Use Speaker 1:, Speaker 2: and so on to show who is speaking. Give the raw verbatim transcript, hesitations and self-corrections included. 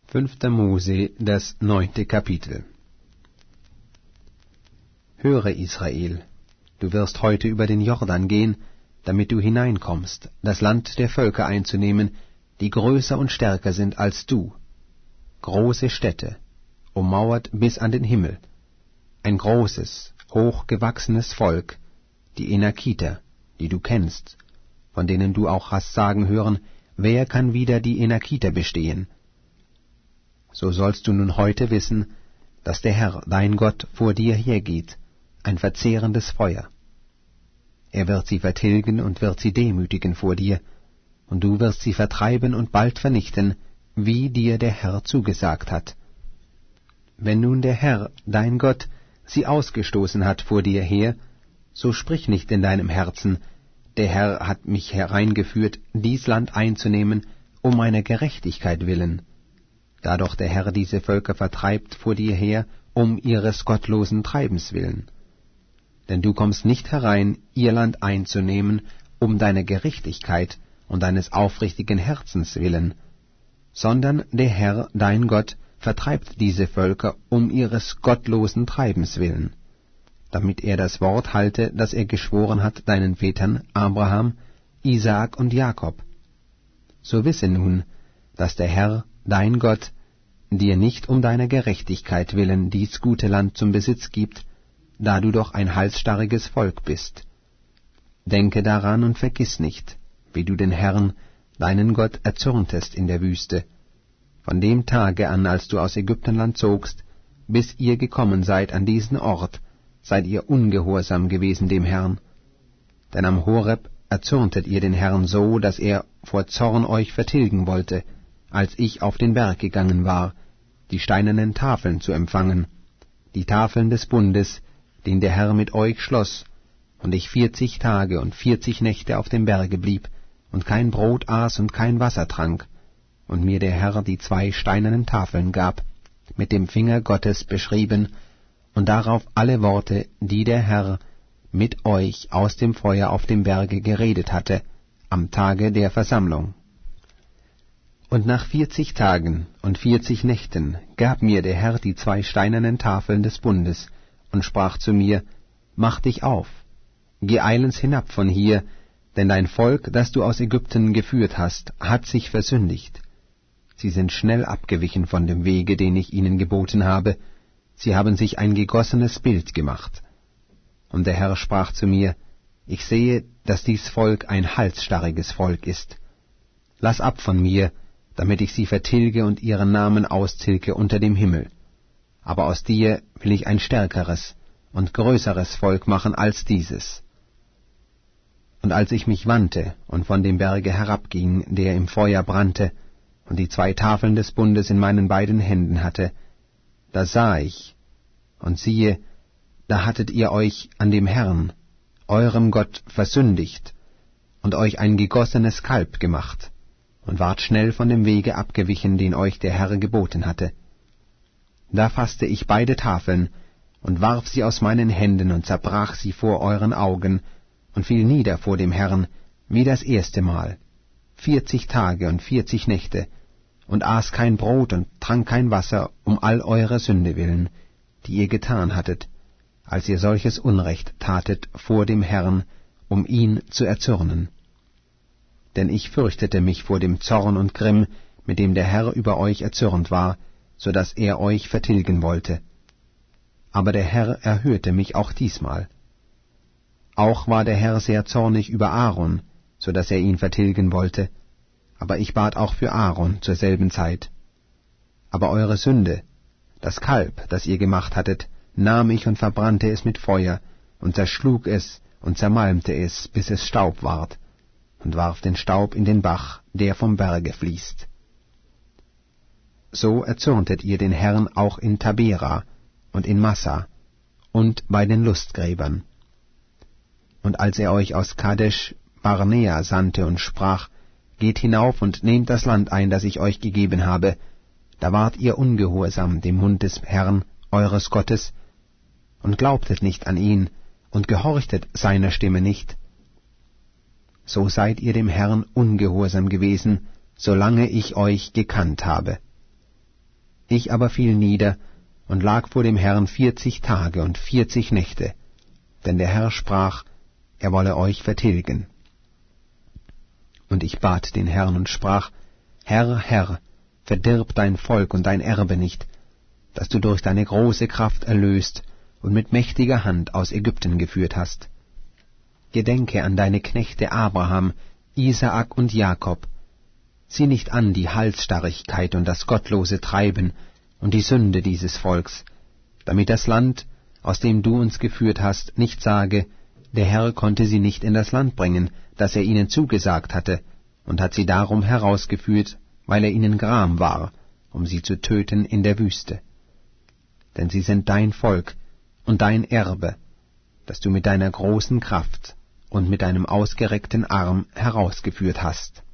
Speaker 1: Fünfter Mose, das neunte Kapitel. Höre, Israel, du wirst heute über den Jordan gehen, damit du hineinkommst, das Land der Völker einzunehmen, die größer und stärker sind als du. Große Städte, ummauert bis an den Himmel, ein großes, hochgewachsenes Volk, die Enakiter, die du kennst, von denen du auch hast sagen hören, wer kann wider die Enakiter bestehen? So sollst du nun heute wissen, dass der Herr, dein Gott, vor dir hergeht, ein verzehrendes Feuer. Er wird sie vertilgen und wird sie demütigen vor dir, und du wirst sie vertreiben und bald vernichten, wie dir der Herr zugesagt hat. Wenn nun der Herr, dein Gott, sie ausgestoßen hat vor dir her, so sprich nicht in deinem Herzen, der Herr hat mich hereingeführt, dies Land einzunehmen, um meiner Gerechtigkeit willen. Da doch der Herr diese Völker vertreibt vor dir her, um ihres gottlosen Treibens willen. Denn du kommst nicht herein, ihr Land einzunehmen, um deiner Gerechtigkeit und deines aufrichtigen Herzens willen, sondern der Herr, dein Gott, vertreibt diese Völker um ihres gottlosen Treibens willen, damit er das Wort halte, das er geschworen hat deinen Vätern Abraham, Isaak und Jakob. So wisse nun, dass der Herr, dein Gott, dir nicht um deiner Gerechtigkeit willen dies gute Land zum Besitz gibt, da du doch ein halsstarriges Volk bist. Denke daran und vergiss nicht, wie du den Herrn, deinen Gott, erzürntest in der Wüste, von dem Tage an, als du aus Ägyptenland zogst, bis ihr gekommen seid an diesen Ort, seid ihr ungehorsam gewesen dem Herrn. Denn am Horeb erzürntet ihr den Herrn so, dass er vor Zorn euch vertilgen wollte, als ich auf den Berg gegangen war, die steinernen Tafeln zu empfangen, die Tafeln des Bundes, den der Herr mit euch schloss, und ich vierzig Tage und vierzig Nächte auf dem Berge blieb, und kein Brot aß und kein Wasser trank, und mir der Herr die zwei steinernen Tafeln gab, mit dem Finger Gottes beschrieben, und darauf alle Worte, die der Herr mit euch aus dem Feuer auf dem Berge geredet hatte, am Tage der Versammlung. Und nach vierzig Tagen und vierzig Nächten gab mir der Herr die zwei steinernen Tafeln des Bundes und sprach zu mir, Mach dich auf, geh eilends hinab von hier, denn dein Volk, das du aus Ägypten geführt hast, hat sich versündigt. Sie sind schnell abgewichen von dem Wege, den ich ihnen geboten habe, sie haben sich ein gegossenes Bild gemacht. Und der Herr sprach zu mir, Ich sehe, dass dies Volk ein halsstarriges Volk ist. Lass ab von mir, damit ich sie vertilge und ihren Namen austilge unter dem Himmel. Aber aus dir will ich ein stärkeres und größeres Volk machen als dieses. Und als ich mich wandte und von dem Berge herabging, der im Feuer brannte, und die zwei Tafeln des Bundes in meinen beiden Händen hatte, da sah ich, und siehe, da hattet ihr euch an dem Herrn, eurem Gott, versündigt und euch ein gegossenes Kalb gemacht, und wart schnell von dem Wege abgewichen, den euch der Herr geboten hatte. Da faßte ich beide Tafeln und warf sie aus meinen Händen und zerbrach sie vor euren Augen und fiel nieder vor dem Herrn, wie das erste Mal, vierzig Tage und vierzig Nächte, und aß kein Brot und trank kein Wasser um all eure Sünde willen, die ihr getan hattet, als ihr solches Unrecht tatet vor dem Herrn, um ihn zu erzürnen. Denn ich fürchtete mich vor dem Zorn und Grimm, mit dem der Herr über euch erzürnt war, so daß er euch vertilgen wollte. Aber der Herr erhörte mich auch diesmal. Auch war der Herr sehr zornig über Aaron, so daß er ihn vertilgen wollte, aber ich bat auch für Aaron zur selben Zeit. Aber eure Sünde, das Kalb, das ihr gemacht hattet, nahm ich und verbrannte es mit Feuer, und zerschlug es und zermalmte es, bis es Staub ward, und warf den Staub in den Bach, der vom Berge fließt. So erzürntet ihr den Herrn auch in Tabera und in Massa und bei den Lustgräbern. Und als er euch aus Kadesh Barnea sandte und sprach, Geht hinauf und nehmt das Land ein, das ich euch gegeben habe, da wart ihr ungehorsam dem Mund des Herrn, eures Gottes, und glaubtet nicht an ihn und gehorchtet seiner Stimme nicht. So seid ihr dem Herrn ungehorsam gewesen, solange ich euch gekannt habe. Ich aber fiel nieder und lag vor dem Herrn vierzig Tage und vierzig Nächte, denn der Herr sprach, er wolle euch vertilgen. Und ich bat den Herrn und sprach, Herr, Herr, verdirb dein Volk und dein Erbe nicht, das du durch deine große Kraft erlöst und mit mächtiger Hand aus Ägypten geführt hast. Gedenke an deine Knechte Abraham, Isaak und Jakob. Sieh nicht an die Halsstarrigkeit und das gottlose Treiben und die Sünde dieses Volks, damit das Land, aus dem du uns geführt hast, nicht sage, der Herr konnte sie nicht in das Land bringen, das er ihnen zugesagt hatte, und hat sie darum herausgeführt, weil er ihnen gram war, um sie zu töten in der Wüste. Denn sie sind dein Volk und dein Erbe, das du mit deiner großen Kraft und mit deinem ausgereckten Arm herausgeführt hast.